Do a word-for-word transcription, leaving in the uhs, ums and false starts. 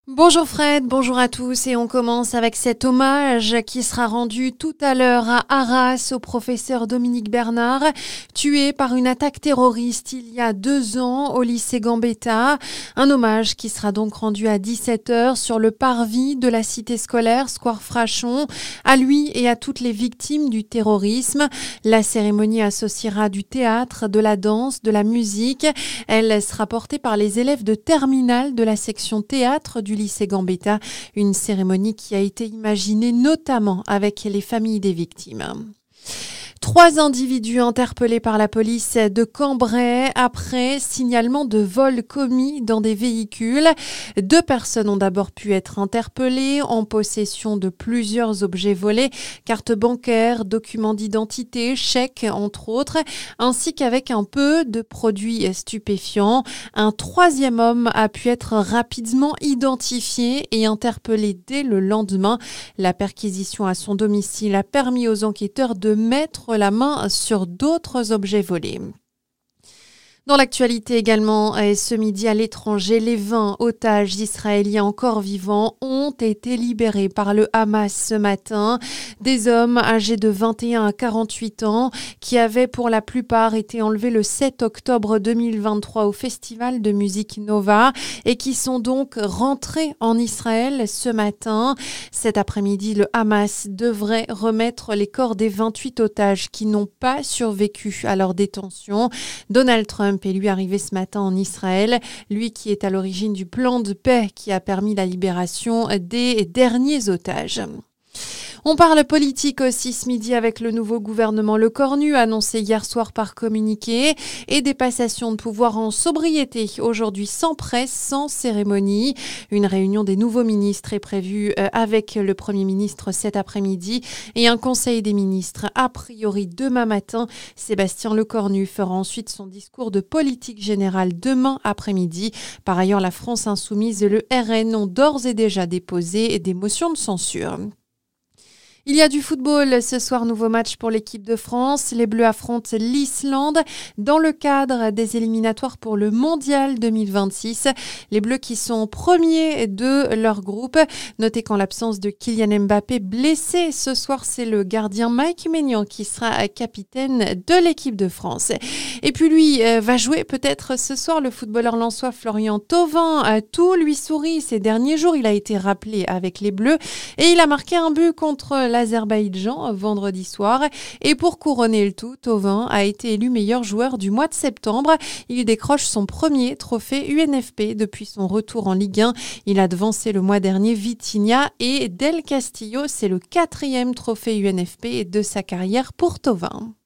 Bonjour Fred, bonjour à tous et on commence avec cet hommage qui sera rendu tout à l'heure à Arras au professeur Dominique Bernard, tué par une attaque terroriste il y a deux ans au lycée Gambetta. Un hommage qui sera donc rendu à dix-sept heures sur le parvis de la cité scolaire Square Frachon, à lui et à toutes les victimes du terrorisme. La cérémonie associera du théâtre, de la danse, de la musique. Elle sera portée par les élèves de terminale de la section théâtre du lycée Gambetta, une cérémonie qui a été imaginée notamment avec les familles des victimes. Trois individus interpellés par la police de Cambrai après signalement de vol commis dans des véhicules. Deux personnes ont d'abord pu être interpellées en possession de plusieurs objets volés, cartes bancaires, documents d'identité, chèques entre autres, ainsi qu'avec un peu de produits stupéfiants. Un troisième homme a pu être rapidement identifié et interpellé dès le lendemain. La perquisition à son domicile a permis aux enquêteurs de mettre la main sur d'autres objets volés. Dans l'actualité également, ce midi à l'étranger, les vingt otages israéliens encore vivants ont été libérés par le Hamas ce matin. Des hommes âgés de vingt et un à quarante-huit ans qui avaient pour la plupart été enlevés le sept octobre deux mille vingt-trois au festival de musique Nova et qui sont donc rentrés en Israël ce matin. Cet après-midi, le Hamas devrait remettre les corps des vingt-huit otages qui n'ont pas survécu à leur détention. Donald Trump est lui arrivé ce matin en Israël, lui qui est à l'origine du plan de paix qui a permis la libération des derniers otages. On parle politique aussi ce midi avec le nouveau gouvernement Lecornu annoncé hier soir par communiqué et des passations de pouvoir en sobriété aujourd'hui sans presse, sans cérémonie. Une réunion des nouveaux ministres est prévue avec le Premier ministre cet après-midi et un conseil des ministres a priori demain matin. Sébastien Lecornu fera ensuite son discours de politique générale demain après-midi. Par ailleurs, la France Insoumise et le R N ont d'ores et déjà déposé des motions de censure. Il y a du football ce soir, nouveau match pour l'équipe de France. Les Bleus affrontent l'Islande dans le cadre des éliminatoires pour le Mondial deux mille vingt-six. Les Bleus qui sont premiers de leur groupe. Notez qu'en l'absence de Kylian Mbappé blessé, ce soir c'est le gardien Mike Maignan qui sera capitaine de l'équipe de France. Et puis lui euh, va jouer peut-être ce soir le footballeur lensois Florian Thauvin. Tout lui sourit ces derniers jours. Il a été rappelé avec les Bleus et il a marqué un but contre la l'Azerbaïdjan vendredi soir. Et pour couronner le tout, Thauvin a été élu meilleur joueur du mois de septembre. Il décroche son premier trophée U N F P depuis son retour en Ligue un. Il a devancé le mois dernier Vitinha et Del Castillo. C'est le quatrième trophée U N F P de sa carrière pour Thauvin.